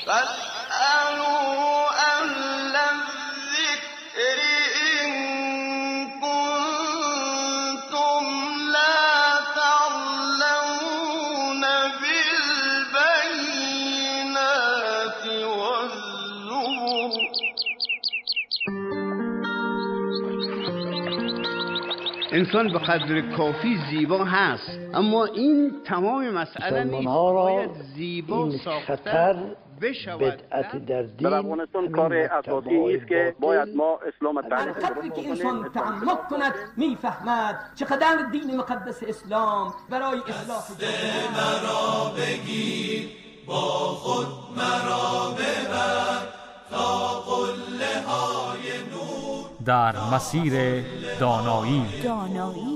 انسان به قدر کافی زیبا هست، اما این تمام مسئله نیست. باید زیبا ساختن بشود. بدعت در دین در افغانستان کار اساسی است که باید ما اسلام تعریف کنیم. که انسان تعمق کند میفهمد چقدر دین مقدس اسلام برای اصلاح جامعه مرا بگیر، با خود مرا ببر تا قله های نور در مسیر دانایی تا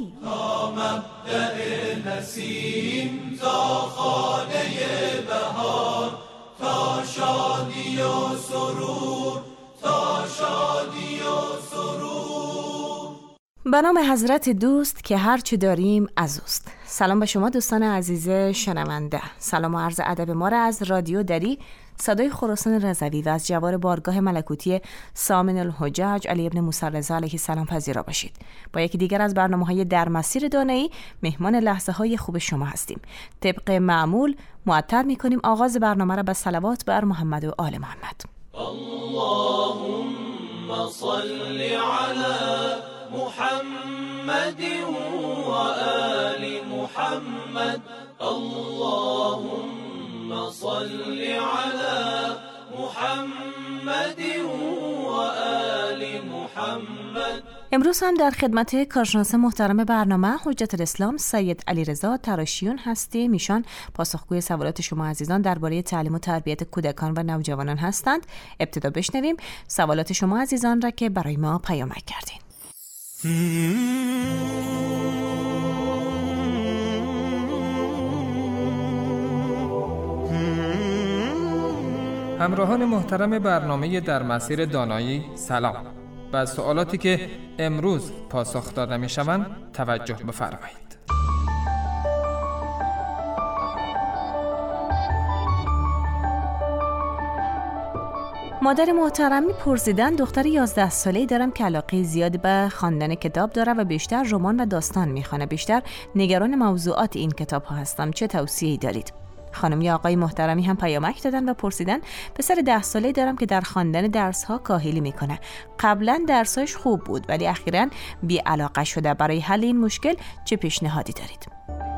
مبدأ نسیم، تا خانه بهار، تا شادی و سرور، تا شادی و سرور. به نام حضرت دوست که هرچی داریم از اوست. سلام به شما دوستان عزیز شنونده. سلام و عرض ادب ما را از رادیو دری، صدای خراسان رضوی و از جوار بارگاه ملکوتی سامن الحجج علی ابن موسی رضا علیه السلام پذیرا باشید. با یکی دیگر از برنامه‌های در مسیر دانایی مهمان لحظه‌های خوب شما هستیم. طبق معمول معطر می‌کنیم آغاز برنامه را با صلوات بر محمد و آل محمد. اللهم صل علی محمد و آل محمد. اللهم صل علی محمد و آل محمد. امروز هم در خدمت کارشناس محترم برنامه حجت الاسلام سید علیرضا تراشیون هستیم. ایشان پاسخگوی سوالات شما عزیزان درباره تعلیم و تربیت کودکان و نوجوانان هستند. ابتدا بشنویم سوالات شما عزیزان را که برای ما پیامک کردین. همراهان محترم برنامه در مسیر دانایی سلام. به سوالاتی که امروز پاسخ داده می شوند توجه بفرمایید. مادر محترمی پرسیدن دختر 11 ساله‌ای دارم که علاقه زیادی به خواندن کتاب داره و بیشتر رمان و داستان میخوانه. بیشتر نگران موضوعات این کتاب ها هستم. چه توصیه‌ای دارید؟ خانم یا آقای محترمی هم پیامک دادن و پرسیدن پسر 10 ساله‌ای دارم که در خواندن درس‌ها کاهلی میکنه. قبلا درس‌هاش خوب بود ولی اخیراً بی‌علاقه شده. برای حل این مشکل چه پیشنهادی دارید؟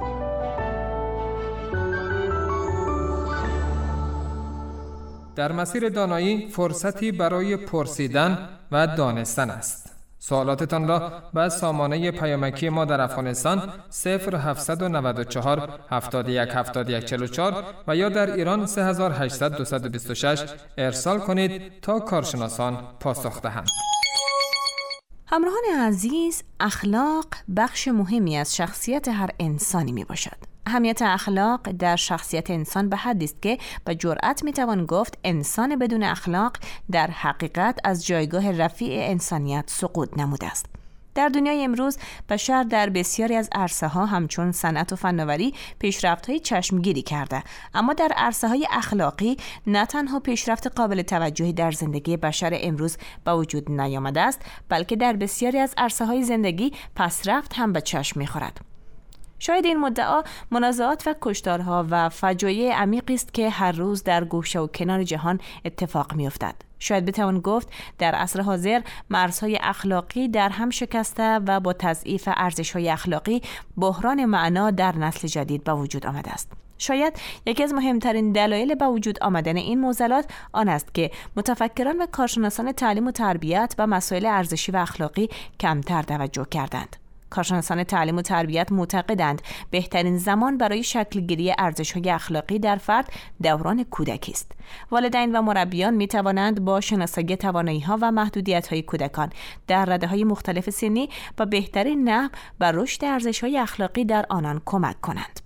در مسیر دانایی فرصتی برای پرسیدن و دانستن است. سوالاتتان را به سامانه پیامکی ما در افغانستان 0794 71 71 44 و یا در ایران 3800 226 ارسال کنید تا کارشناسان پاسخ دهند. همراهان عزیز، اخلاق بخش مهمی از شخصیت هر انسانی می باشد. اهمیت اخلاق در شخصیت انسان به حدی است که به جرأت میتوان گفت انسان بدون اخلاق در حقیقت از جایگاه رفیع انسانیت سقوط نموده است. در دنیای امروز بشر در بسیاری از عرصه‌ها همچون صنعت و فناوری پیشرفت‌های چشمگیری کرده، اما در عرصه‌های اخلاقی نه تنها پیشرفت قابل توجهی در زندگی بشر امروز به وجود نیامده است، بلکه در بسیاری از عرصه‌های زندگی پسرفت هم به چشم می‌خورد. شاید این مدعا منازعات و کشتارها و فجایع عمیقی است که هر روز در گوشه و کنار جهان اتفاق می‌افتد. شاید بتوان گفت در عصر حاضر مرزهای اخلاقی در هم شکسته و با تضعیف ارزش‌های اخلاقی بحران معنا در نسل جدید به وجود آمده است. شاید یکی از مهمترین دلایل به وجود آمدن این معضلات آن است که متفکران و کارشناسان تعلیم و تربیت به مسائل ارزشی و اخلاقی کمتر توجه کردند. کارشناسان تعلیم و تربیت معتقدند بهترین زمان برای شکلگیری ارزش‌های اخلاقی در فرد دوران کودکی است. والدین و مربیان می توانند با شناسایی توانایی‌ها و محدودیت‌های کودکان در رده‌های مختلف سنی و بهترین نحو بر رشد ارزش‌های اخلاقی در آنان کمک کنند.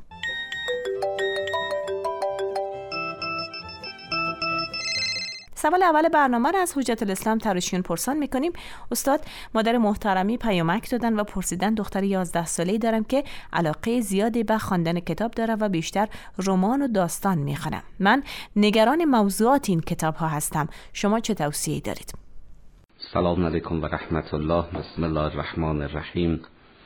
سوال اول برنامه را از حجت الاسلام تراشیون پرسان میکنیم. استاد، مادر محترمی پیامک دادن و پرسیدن دختر 11 ساله‌ای دارم که علاقه زیادی به خواندن کتاب داره و بیشتر رمان و داستان میخونم. من نگران موضوعات این کتاب ها هستم. شما چه توصیه‌ای دارید؟ سلام علیکم و رحمت الله. بسم الله الرحمن الرحیم.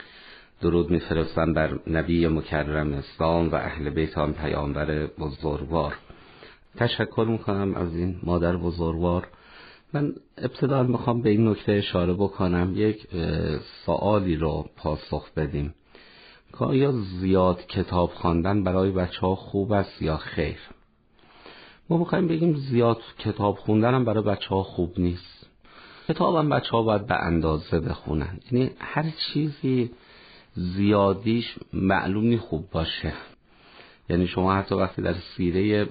درود میفرستم بر نبی مکرم اسلام و اهل بیت آن پیامبر بزرگوار. تشکر میکنم از این مادر بزرگوار. من ابتدا میخوام به این نکته اشاره بکنم، یک سوالی رو پاسخ بدیم که آیا زیاد کتاب خواندن برای بچه‌ها خوب است یا خیر؟ ما میخوایم بگیم زیاد کتاب خوندن هم برای بچه‌ها خوب نیست. کتاب هم بچه‌ها باید به اندازه بخونن، یعنی هر چیزی زیادیش معلوم نی خوب باشه. یعنی شما حتی وقتی در سیره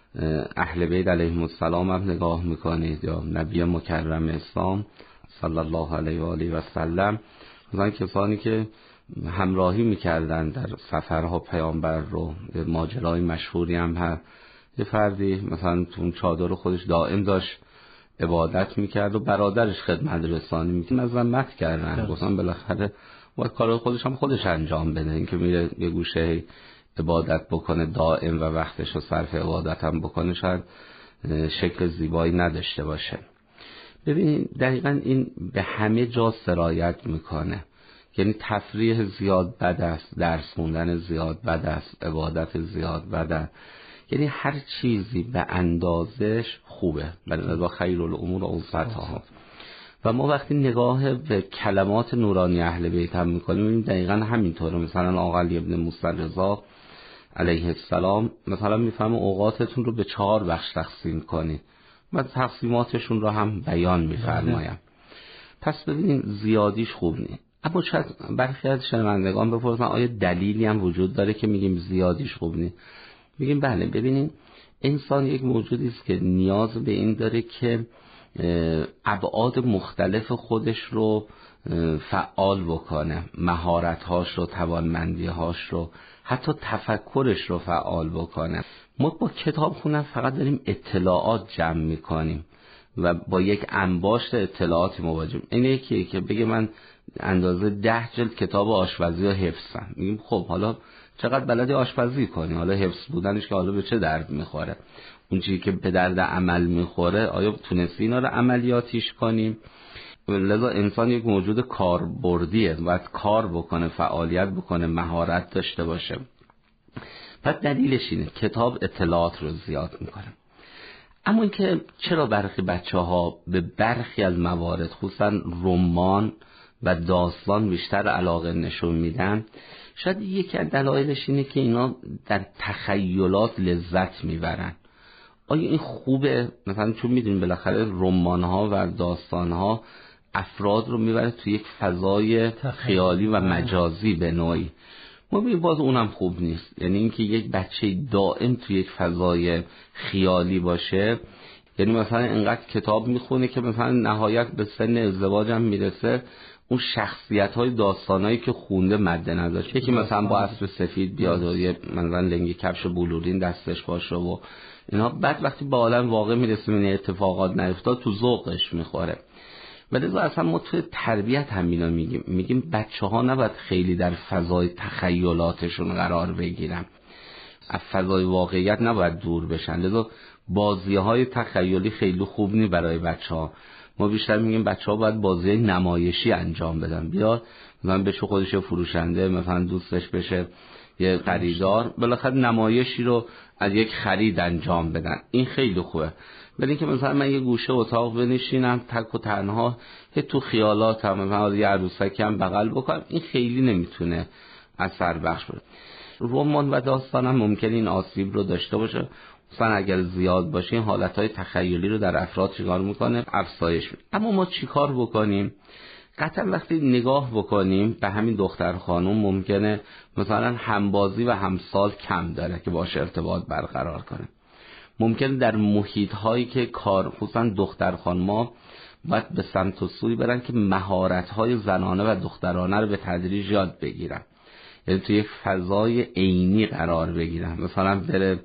اهل بیت علیهم السلام هم نگاه میکنید یا نبی مکرم اسلام صلی الله علیه و آله و سلم، مثلا کسانی که همراهی میکردن در سفرها پیامبر رو، ماجرای مشهوری هم هست، یه فردی مثلا تو اون چادر خودش دائم داشت عبادت میکرد و برادرش خدمت رسانی میکرد، مذمت کردن، گفتن بالاخره باید کارهای خودش هم خودش انجام بده، این که میره یه گوشه عبادت بکنه دائم و وقتش رو صرف عبادت هم بکنه شاید شکل زیبایی نداشته باشه. ببینید دقیقا این به همه جا سرایت میکنه. یعنی تفریح زیاد بد است، درس خوندن زیاد بد است، عبادت زیاد بد است. یعنی هر چیزی به اندازش خوبه. بلکه خیر الامور اوسطها. و ما وقتی نگاه به کلمات نورانی اهل بیت هم میکنیم ببینیم دقیقا همینطوره. مثلا آقا علی ابن موسی رضا علیه السلام مثلا میفهمه اوقاتتون رو به 4 بخش تقسیم کنید و تقسیماتشون رو هم بیان میفرمایم. پس ببینید زیادیش خوب نیست. اما شاید برخی از شنوندگان بپرسن آیا دلیلی هم وجود داره که میگیم زیادیش خوب نیست؟ میگیم بله. ببینید انسان یک موجودی است که نیاز به این داره که ابعاد مختلف خودش رو فعال بکنه، مهارت‌هاش رو، توانمندی‌هاش رو، حتی تفکرش رو فعال بکنه. ما با کتاب خوندن فقط داریم اطلاعات جمع می‌کنیم و با یک انباشت اطلاعاتی مواجهیم. این یکی که بگه من اندازه 10 جلد کتاب آشپزی رو حفظم، میگیم خب حالا چقدر بلدی آشپزی کنی؟ حالا حفظ بودنش که حالا به چه درد میخوره؟ اون چیزی که به درد عمل میخوره آیا تونستی اینا رو عملیاتیش کنیم؟ لذا انسان یک موجود کاربردیه، باید کار بکنه، فعالیت بکنه، مهارت داشته باشه. پس دلیلش اینه کتاب اطلاعات رو زیاد میکنه. اما اینکه چرا برخی بچه‌ها به برخی از موارد خصوصا رمان و داستان بیشتر علاقه نشون میدن، شاید یکی از دلایلش اینه که اینا در تخیلات لذت میبرن. آیا این خوبه؟ مثلا چون میدونیم بالاخره رمان‌ها و داستان‌ها افراد رو میبره تو یک فضای خیالی و مجازی به نوعی. ما ببینیم باز اونم خوب نیست. یعنی اینکه یک بچه دائم تو یک فضای خیالی باشه، یعنی مثلا اینقدر کتاب میخونه که مثلا نهایت به سن ازدواج هم میرسه، اون شخصیت‌های داستانایی که خونده مد نظر شه که مثلا با اسب سفید بیاد و یه مثلا لنگی کفش بلورین دستش باشه و اینا، بعد وقتی به عالم واقع میرسه این اتفاقات نیفتاد تو ذوقش میخوره. ولی اصلا ما تو تربیت هم اینا میگیم بچه‌ها نباید خیلی در فضای تخیلاتشون قرار بگیرن، از فضای واقعیت نباید دور بشن. لذا بازی‌های تخیلی خیلی خوب نی برای بچه‌ها. ما بیشتر میگیم بچه‌ها باید بازی نمایشی انجام بدن. بیا مثلا بشه خودش فروشنده، مثلا دوستش بشه یه خریدار، بالاخره نمایشی رو از یک خرید انجام بدن. این خیلی خوبه. ولی اینکه مثلا من یه گوشه اتاق بنشینم تک و تنها تو خیالاتم، مثلا یه عروسکی هم بغل بکنم، این خیلی نمیتونه اثر بخش باشه. رمان و داستان هم ممکنه این آسیب رو داشته باشه، مثلا اگر زیاد باشه این حالتهای تخیلی رو در افراد چیکار میکنه؟ افزایش میده. اما ما چیکار بکنیم؟ قطعا وقتی نگاه بکنیم به همین دختر خانم ممکنه مثلا همبازی و همسال کم داره که باش ارتباط برقرار کنه. ممکنه در محیط هایی که کار خصوصا دختر خانم‌ها باید به سمت و سوی برن که مهارت های زنانه و دخترانه رو به تدریج یاد بگیرن، یعنی توی یک فضای عینی قرار بگیرن. مثلا بره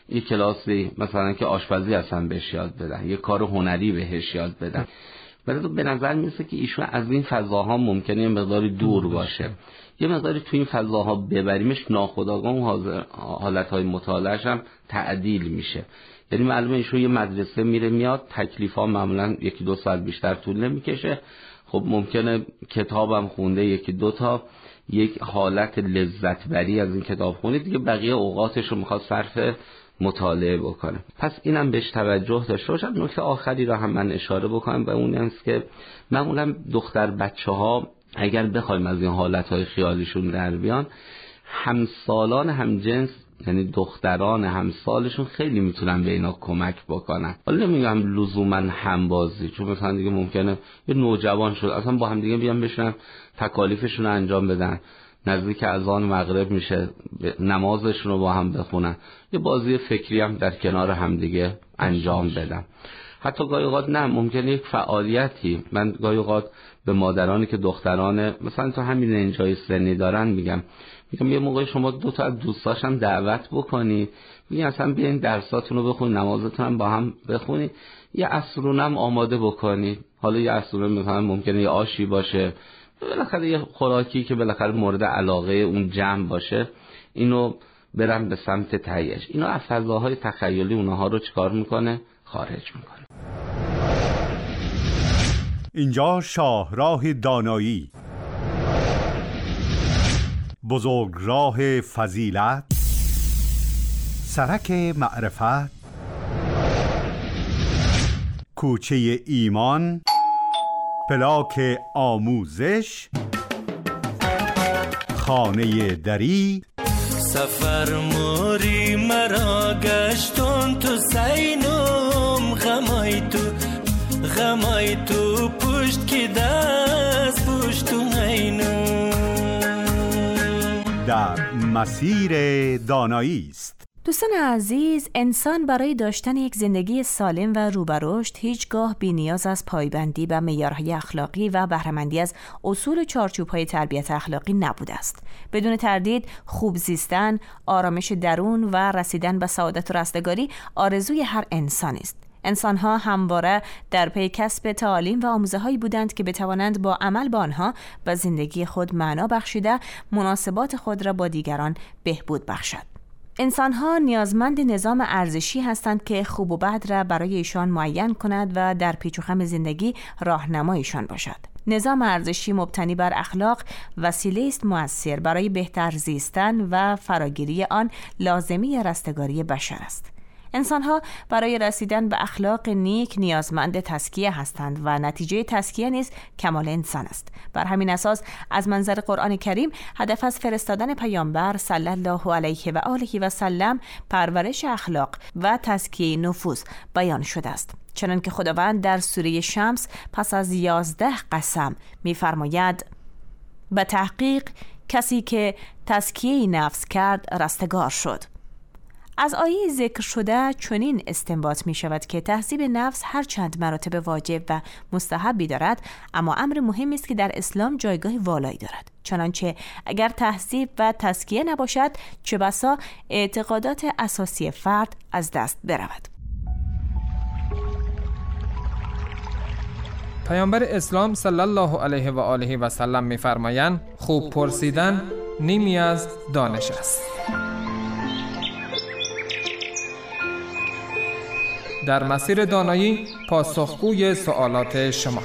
یه کلاسی مثلا که آشپزی اصلا بهش یاد بدن، یه کار هنری بهش یاد بدن. ولی به نظر میرسه که ایشون از این فضاها ممکنه یه مقداری دور باشه، یه مقداری تو این فضاها ببریمش، ناخودآگاه اون حالتهای مطالعه‌اش هم تعدیل میشه. یعنی معلومه ایشون یه مدرسه میره میاد، تکلیف‌ها معمولا 1-2 ساعت بیشتر طول نمیکشه. خب ممکنه کتابم خونده 1-2 تا، یک حالت لذت بری از این کتاب خونی دیگه، بقیه اوقاتش رو میخواد صرف مطالعه بکنه. پس اینم بهش توجه داشته باشم. نکته آخری را هم من اشاره بکنم و اون است که معمولا دختر بچه‌ها اگر بخوایم از این حالتهای خیالیشون در بیان، همسالان همجنس یعنی دختران همسالشون خیلی میتونن به اینا کمک بکنن. حالا نمیگم لزوما همبازی، چون مثلا دیگه ممکنه یه نوجوان شد اصلا با هم دیگه بیان بشنن تکالیفشون رو انجام بدن، نزدیک اذان مغرب میشه نمازشون رو با هم بخونن، یه بازی فکری هم در کنار هم دیگه انجام بدن. حتی گاهی اوقات نه، ممکنه یک فعالیتی، من گاهی اوقات به مادرانی که دختران مثلا تو همین رنجای سنی دارن میگم یه موقع شما 2 تا از دوستاشم دعوت بکنید، میگن اصلا بیاین درساتون رو بخونید، نمازتون هم با هم بخونید، یه عصرونه هم آماده بکنید. حالا یه عصرونه مثلا ممکنه یه آشی باشه، بالاخره یه خوراکی که بالاخره مورد علاقه اون جمع باشه، اینو برم به سمت تهیه‌اش. اینا از فضاهای تخیلی اونها رو چیکار میکنه؟ خارج میکنه. اینجا شاهراه دانایی، بزرگراه فضیلت، سرک معرفت، کوچه ایمان، پلاک آموزش، خانه دری. سفر موری مرا گشتون تو سینم، غمای تو پشت که دست پشتو اینم. در مسیر دانایی است. دوستان عزیز، انسان برای داشتن یک زندگی سالم و رو به رشد هیچگاه بی‌نیاز از پایبندی به معیارهای اخلاقی و بهره‌مندی از اصول و چارچوب‌های تربیت اخلاقی نبوده است. بدون تردید خوب زیستن، آرامش درون و رسیدن به سعادت و رستگاری آرزوی هر انسانی است. انسان‌ها همواره در پی کسب تعالیم و آموزه‌هایی بودند که بتوانند با عمل با آنها به زندگی خود معنا بخشیده مناسبات خود را با دیگران بهبود بخشد. انسان‌ها نیازمند نظام ارزشی هستند که خوب و بد را برای ایشان معین کند و در پیچ و خم زندگی راهنمایشان باشد. نظام ارزشی مبتنی بر اخلاق وسیله است مؤثر برای بهتر زیستن و فراگیری آن لازمی رستگاری بشر است. انسان‌ها برای رسیدن به اخلاق نیک نیازمند تزکیه هستند و نتیجه تزکیه نیز کمال انسان است. بر همین اساس از منظر قرآن کریم هدف از فرستادن پیامبر صلی الله علیه و آله و سلم پرورش اخلاق و تزکیه نفوس بیان شده است. چنانکه خداوند در سوره شمس پس از 11 قسم می‌فرماید: به تحقیق کسی که تزکیه نفس کرد رستگار شد. از آیه ذکر شده چنین استنباط می شود که تهذیب نفس هر چند مراتب واجب و مستحبی دارد، اما امر مهمی است که در اسلام جایگاه والایی دارد. چنانچه اگر تهذیب و تزکیه نباشد، چه بسا اعتقادات اساسی فرد از دست برود. پیامبر اسلام صلی الله علیه و آله و سلم می‌فرمایند خوب پرسیدن نیمی از دانش است. در مسیر دانایی پاسخگوی سوالات شما.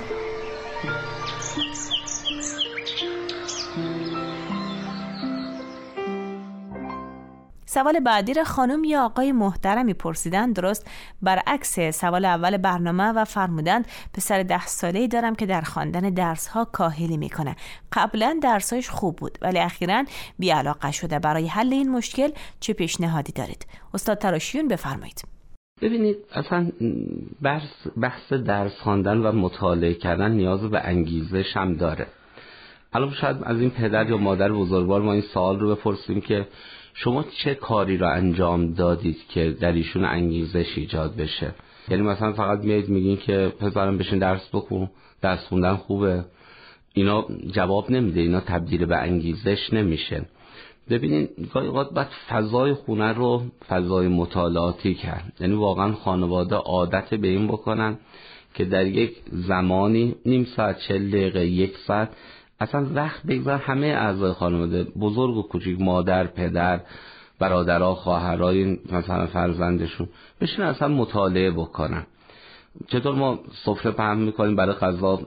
سوال بعدی را خانم یا آقای محترمی پرسیدن، درست برعکس سوال اول برنامه، و فرمودند پسر 10 ساله‌ای دارم که در خواندن درس‌ها کاهلی میکنه. قبلا درس‌هاش خوب بود ولی اخیراً بی‌علاقه شده. برای حل این مشکل چه پیشنهادی دارید؟ استاد تراشیون بفرمایید. ببینید، اصلا بحث درس خواندن و مطالعه کردن نیاز به انگیزش هم داره. الان شاید از این پدر یا مادر بزرگوار ما این سوال رو بپرسیم که شما چه کاری را انجام دادید که در ایشون انگیزش ایجاد بشه؟ یعنی مثلا فقط میایید میگین که پسرم بشین درس بخون، درس خوندن خوبه، اینا جواب نمیده، اینا تبدیل به انگیزش نمیشه. ببینین گاهی اوقات باید فضای خونه رو فضای مطالعاتی کرد. یعنی واقعا خانواده عادت به این بکنن که در یک زمانی نیم ساعت 40 دقیقه 1 ساعت اصلا وقت بگذار همه اعضای خانواده، بزرگ و کوچیک، مادر، پدر، برادرها، خواهرای مثلا فرزندشون بشین اصلا مطالعه بکنن. چطور ما سفره پهن میکنیم، برای غذا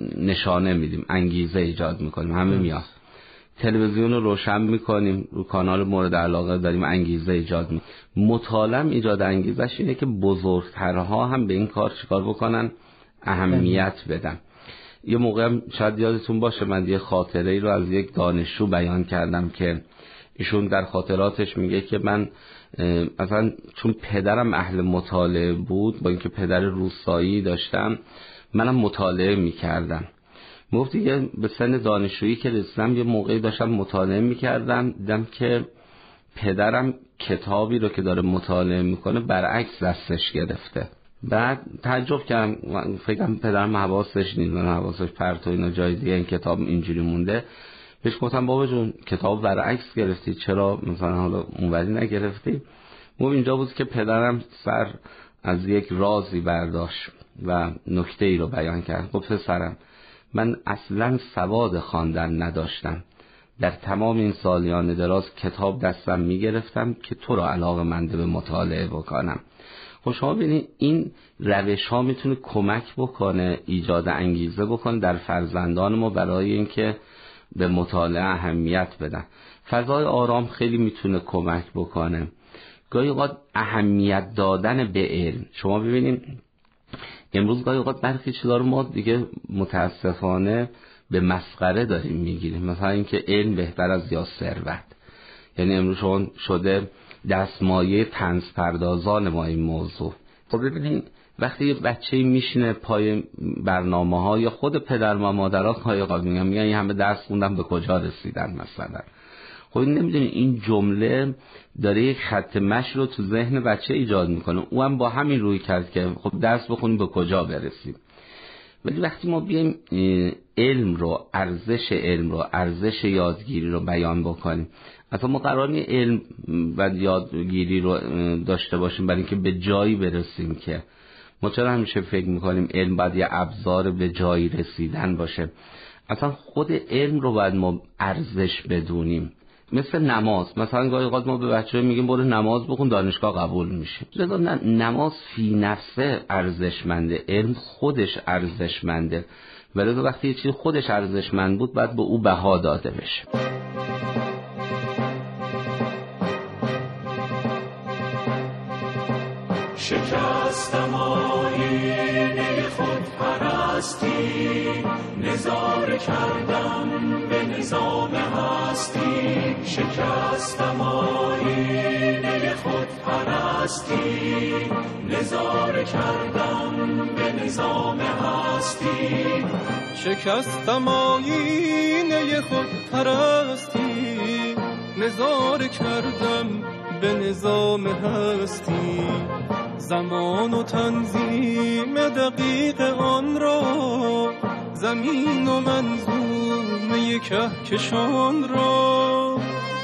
نشانه میدیم، انگیزه ایجاد میکنیم، همه میاد. تلویزیون رو روشن میکنیم، رو کانال مورد علاقه داریم، انگیزه ایجاد میکنیم. مطالعه ایجاد انگیزش اینه که بزرگترها هم به این کار چیکار بکنن، اهمیت بدن. یه موقع شاید یادتون باشه من یه خاطره ای رو از یک دانشجو بیان کردم که ایشون در خاطراتش میگه که من اصلا چون پدرم اهل مطالعه بود، با اینکه پدر روستایی داشتم، منم مطالعه میکردم. گفت دیگه به سن دانشجویی که رسیدم یه موقعی داشتم مطالعه میکردم، دیدم که پدرم کتابی رو که داره مطالعه میکنه برعکس دستش گرفته. بعد تعجب کردم، فکرم پدرم حواسش نیست، حواسش پرت و اینا جای دیگه این کتاب اینجوری مونده. بهش گفتم بابا جون کتاب برعکس گرفتی، چرا مثلا حالا اونوری نگرفتی؟ گفت اینجا بود که پدرم سر از یک رازی برداشت و نکته ای رو بیان کرد. گفت پسرم من اصلا سواد خواندن نداشتم، در تمام این سالیان دراز کتاب دستم میگرفتم که تو رو علاقه‌مند به مطالعه بکنم. خب شما ببینید این روش ها میتونه کمک بکنه، ایجاد انگیزه بکنه در فرزندان ما برای اینکه به مطالعه اهمیت بدن. فضای آرام خیلی میتونه کمک بکنه. گاهی اوقات اهمیت دادن به علم، شما ببینید امروز گاهی اوقات برخی چیزا رو ما دیگه متاسفانه به مسخره داریم میگیریم، مثلا اینکه علم بهتر از یا ثروت. یعنی امروز شما شده دستمایه طنز پردازان ما این موضوع. خب ببینید وقتی یه بچه‌ای میشینه پای برنامه‌ها، یا خود پدر و مادرها گاهی اوقات میگن این همه درس خوندن به کجا رسیدن مثلا. خب نمیدونی این جمله داره یک خط مشی رو تو ذهن بچه ایجاد میکنه. او هم با همین روی کرد که خب درس بخونیم به کجا برسیم. ولی وقتی ما بیایم علم رو، ارزش یادگیری رو بیان بکنیم، اصلا ما قرار نیست علم و یادگیری رو داشته باشیم برای اینکه به جایی برسیم که ما چرا همیشه فکر میکنیم علم باید یه ابزار به جایی رسیدن باشه. اصلا خود علم رو باید ما ارزش بدونیم. مثل نماز، مثلا گاهی اوقات ما به بچه‌ها میگیم برو نماز بخون دانشگاه قبول میشه. نه، نماز فی نفسه ارزشمنده، علم خودش ارزشمنده، ولی وقتی یه چیز خودش ارزشمند بود باید به او بها داده بشه. شکستم آیینه خود پرستی، نظاره کردم به نظام هستی. شکستم آیینه خود پرستی، نظاره کردم به نظام هستی. شکستم آیینه خود پرستی، نظاره کردم به نظام هستی. زمان و تنظیم دقیق آن را، زمین و منظومه کهکشان را.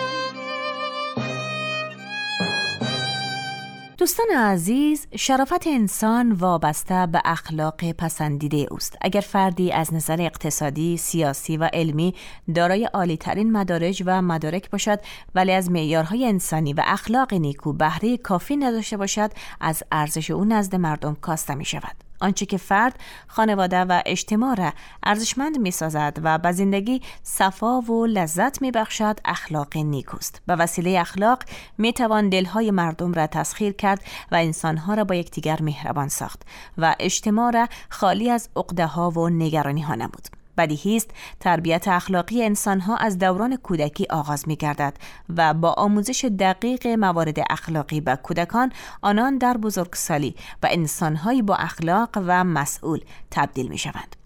دوستان عزیز، شرافت انسان وابسته به اخلاق پسندیده اوست. اگر فردی از نظر اقتصادی، سیاسی و علمی دارای عالی‌ترین مدارج و مدارک باشد ولی از معیارهای انسانی و اخلاق نیکو بهره کافی نداشته باشد، از ارزش او نزد مردم کاسته می شود. آنچه که فرد، خانواده و اجتماع را ارزشمند می سازد و به زندگی صفا و لذت می بخشد اخلاق نیکوست. به وسیله اخلاق می توان دلهای مردم را تسخیر کرد و انسانها را با یکدیگر مهربان ساخت و اجتماع را خالی از عقده ها و نگرانی ها نمود. بدیهی است تربیت اخلاقی انسانها از دوران کودکی آغاز می‌گردد و با آموزش دقیق موارد اخلاقی به کودکان، آنان در بزرگسالی و انسان‌هایی با اخلاق و مسئول تبدیل می‌شوند.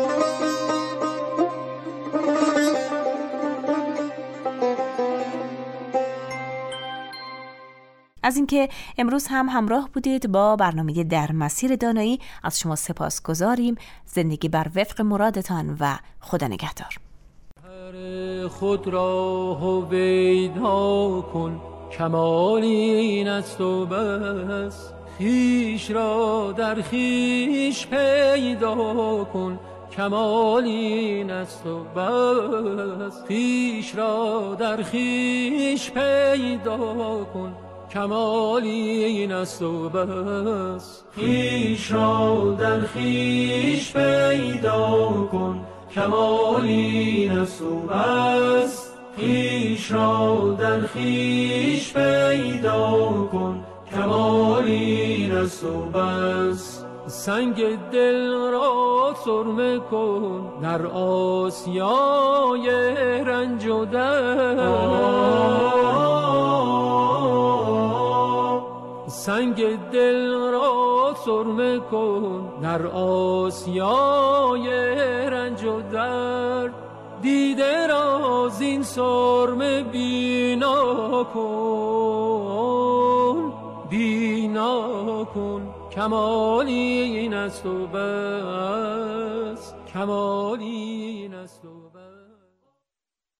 از اینکه امروز هم همراه بودید با برنامه در مسیر دانایی، از شما سپاسگزاریم. زندگی بر وفق مرادتان و خدا نگهدار. هر خود را هویدا کن، کمال این است و بس. خویش را در خویش پیدا کن، کمال این است و بس. خویش را در خویش پیدا کن، کمال این است و بس. خویش را در خویش پیدا کن، کمال این است و بس. خویش را در خویش پیدا کن، کمال این است و بس. سنگ دل را سرمه کن در آسیای رنج و درد. سنگ دل را سرمه کن در آسیای رنج و درد. دیده را زین سرمه بینا کن، بینا کن، کمال این است و بس. کمال این است و بس.